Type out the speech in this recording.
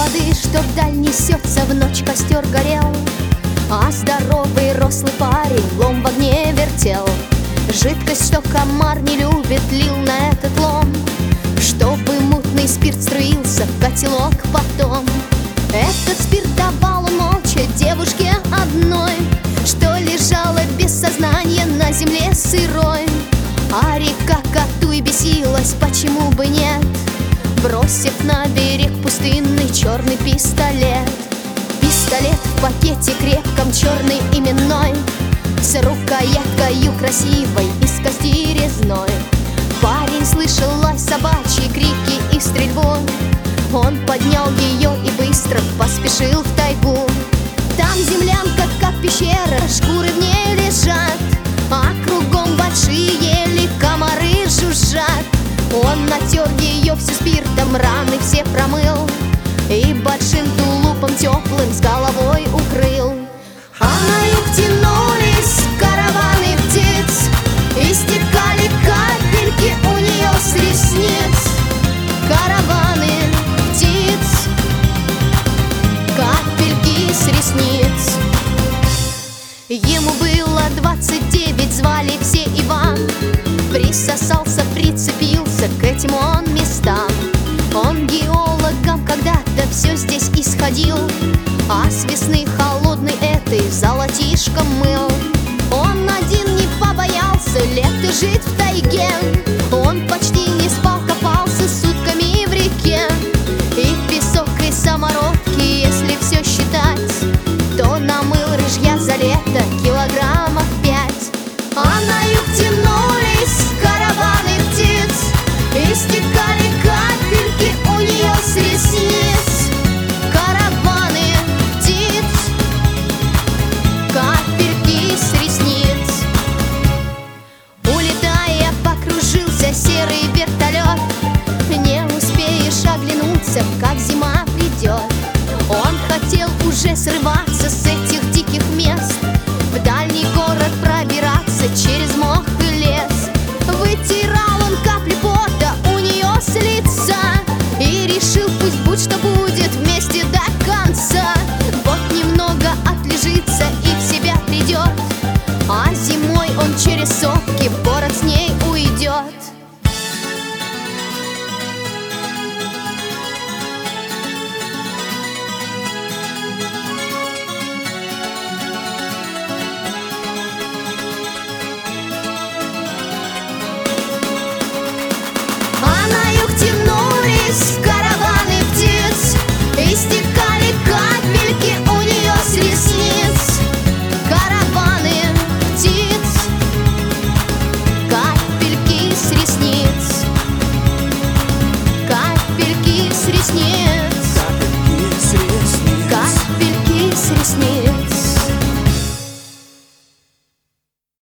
воды, что вдаль несется, в ночь костер горел, а здоровый рослый парень лом в огне вертел. Жидкость, что комар не любит, лил на этот лом, чтобы мутный спирт струился в котелок потом. Этот спирт давал он молча девушке одной, что лежала без сознания на земле сырой. А река коту и бесилась, почему бы нет, бросив на берег пустынный черный пистолет. Пистолет в пакете крепком, черный именной, с рукояткою красивой из кости резной. Парень слышал лай собачьи, крики и стрельбу. Он поднял ее и быстро поспешил в тайгу. Там землянка, как пещера, шкуры в ней лежат, а кругом большие ели, комары жужжат. Он натер ее всю спиртом, раны все промыл и большим тулупом теплым с головой укрыл. А на юг тянулись караваны птиц, и стекали капельки у нее с ресниц. Караваны птиц, капельки с ресниц. Ему было 29, звали все Иван. Присосался, прицепился к этим он местам. Он геологом когда-то все здесь исходил, а с весны холодной этой золотишком мыл. Он один не побоялся лето жить в тайге. Он почти не спал, копался сутками в реке. И в песок, и самородки, если все считать, то намыл рыжья за лето килограммов 5. А на юг тянулись караваны птиц, и стекали капельки у нее с ресниц. Караваны птиц, капельки с ресниц. Улетая, покружился серый вертолет. Не успеешь оглянуться, как зима придет. Он хотел уже срываться